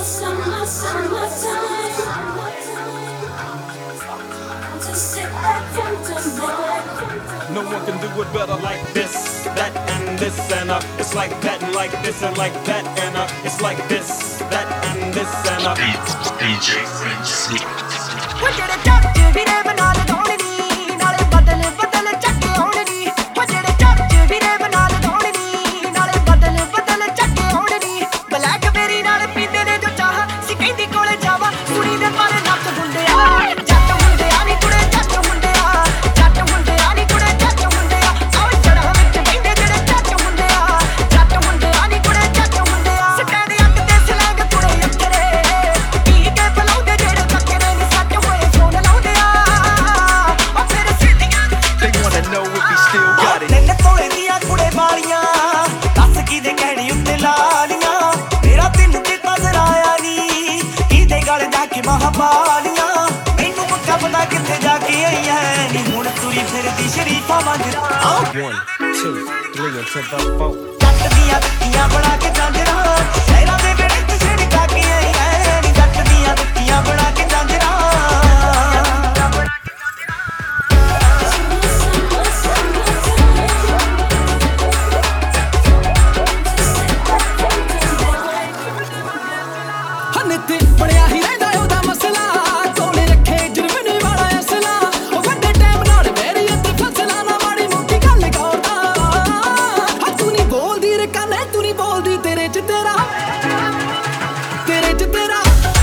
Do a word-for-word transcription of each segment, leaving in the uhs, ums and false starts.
No one can do it better like this, that and this and uh it's like that and like this and like that and uh it's like this, that and this and uh D J French Slick. One, two, three, until about four. ਜੱਟ ਦੀਆਂ ਦਿੱਤੀਆਂ ਬਣਾ ਕੇ ਜਾਂਜਰਾਂ ਸ਼ਹਿਰਾਂ ਦੇ ਵਿਹੜੇ ਚ ਛਿੜਕਾ ਕੇ ਆਈ ਐ ਨੀ ਜੱਟ ਦੀਆਂ ਦਿੱਤੀਆਂ ਬਣਾ ਕੇ ਜਾਂਜਰਾਂ ਹਨੇ ਤੇ ਬਣਿਆ ਹੀ ਰਹਿੰਦਾ ਉਹਦਾ ਮਸਲਾ ਕੋਲੇ ਰੱਖੇ ਜੁਰਮਨੇ ਵਾਲਾ ਅਸਲਾ ਉਹ ਵੱਡੇ ਟਾਈਮ ਨਾਲ ਮੇਰੀ ਇੱਥੇ ਫਸਲਾ ਨਾ ਮਾੜੀ ਮੋਟੀ ਗੱਲ ਕਰਦਾ ਹਾਂ ਤੂੰ ਨਹੀਂ ਬੋਲਦੀ ਰੇ ਕਾਨੇ ਤੂੰ ਨਹੀਂ ਬੋਲਦੀ ਤੇਰੇ ਚ ਤੇਰਾ ਤੇਰੇ ਚ ਤੇਰਾ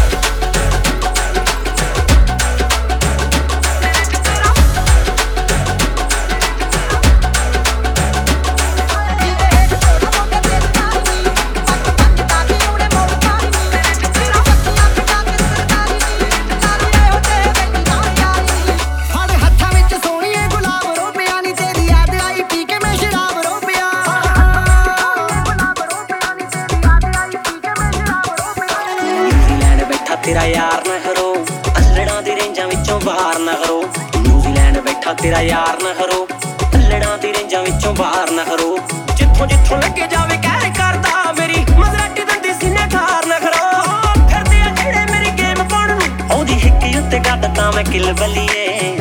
तेरा यार ना करो अल्लड़ा दी रेंजां विचों बाहर ना करो न्यूजीलैंड बैठा तेरा यार ना करो अल्लड़ा दी रेंजां विचों बाहर ना करो जिथों जिथों लगे जावे कहर करदा मेरी मजराटी दंदी सीने खार ना करो फिरदे आ जेड़े मेरी गेम पाउण नूं औंदी हिक उत्ते गड्डदा मैं किल बलिए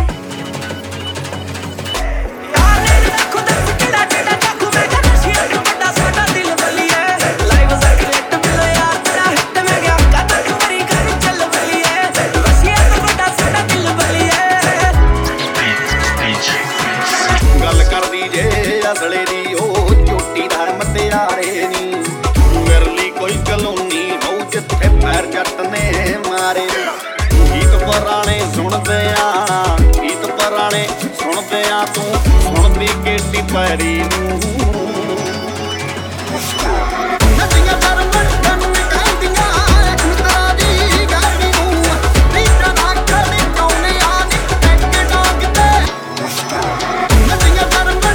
ਅਸਲੇ ਦੀ ਉਹ ਝੋਟੀ ਦਾ ਮਤਿਆਰੇ ਨੀ ਵਿਰਲੀ ਕੋਈ ਕਲੋਨੀ ਹੋ ਜਿੱਥੇ ਪੈਰ ਜੱਟ ਨੇ ਮਾਰੇ ਗੀਤ ਪੁਰਾਣੇ ਸੁਣਦੇ ਆ ਗੀਤ ਪੁਰਾਣੇ ਸੁਣਦੇ ਆ ਤੂੰ ਸੁਣਦੀ ਕਿੱਡੀ ਪੈਰੀ ਨੂੰ ਨਦੀਆਂ ਦਰਮਣ ਕੰਨ ਕਹਿੰਦੀਆਂ ਇੱਕ ਮਿੱਤਰਾ ਦੀ ਗਾੜੀ ਨੂੰ ਰੀਤਾਂ ਦਾ ਖੜੇ ਕੌਣੇ ਆ ਨੀ ਟੈਕ ਡਾਂਗ ਤੇ ਨਦੀਆਂ ਦਰਮਣ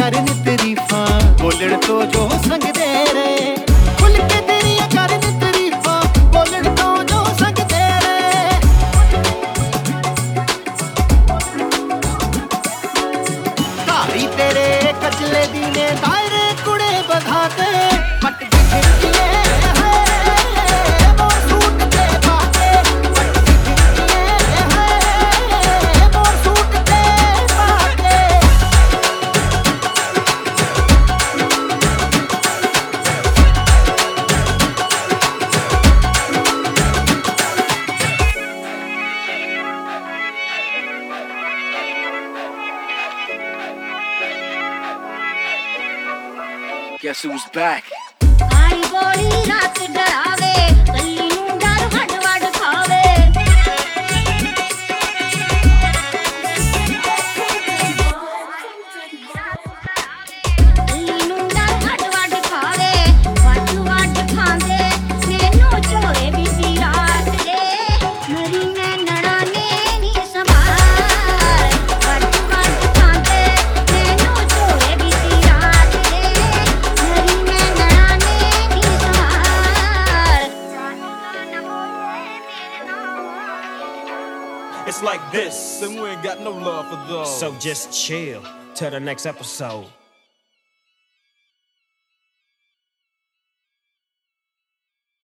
ਕਰਨ ਤਰੀਫਾਂ ਬੋਲਣ ਤੋਂ ਜੋ ਸੰਗਦੇ ਰੇ ਖੁੱਲ ਕੇ ਤੇਰੀਆਂ ਕਰਨ ਤਰੀਫਾਂ ਬੋਲਣ ਤੋਂ ਜੋ ਸੰਗਦੇ ਰੇ ਧਾਰੀ ਤੇਰੇ ਕਚਲੇ ਦੀ ਨੇ ਦਾਇਰੇ ਕੁੜੇ ਵਧਾ ਕੇ ਪੱਟ ਕੇ ਖਿੱਚੀਏ Guess who's back? ਆਈ ਗੋਲੀ ਰਾਤ ਡਰਾਵੇ ਕੱਲੀ ਨੂੰ ਡਰ ਵੱਡ ਵੱਡ ਖਾਵੇ ਕੱਲੀ ਨੂੰ ਡਰ ਵੱਡ ਵੱਡ ਖਾਵੇ ਵੱਡ ਵੱਡ ਖਾਂਦੇ ਮੈਨੂੰ ਝੋਲੇ ਬੀਤੀ ਰਾਤ ਦੇ ਮਰੀ ਮੈਂ ਨੜਾ ਨੇ ਨੀ ਸੰਭਾਲ ਵੱਡ ਵੱਡ ਖਾਂਦੇ ਮੈਨੂੰ ਝੋਲੇ ਬੀਤੀ ਰਾਤ ਦੇ ਮਰੀ ਮੈਂ ਨੜਾ ਨੇ ਨੀ ਸੰਭਾਲ It's like this, and we ain't got no love for those. So just chill till the next episode.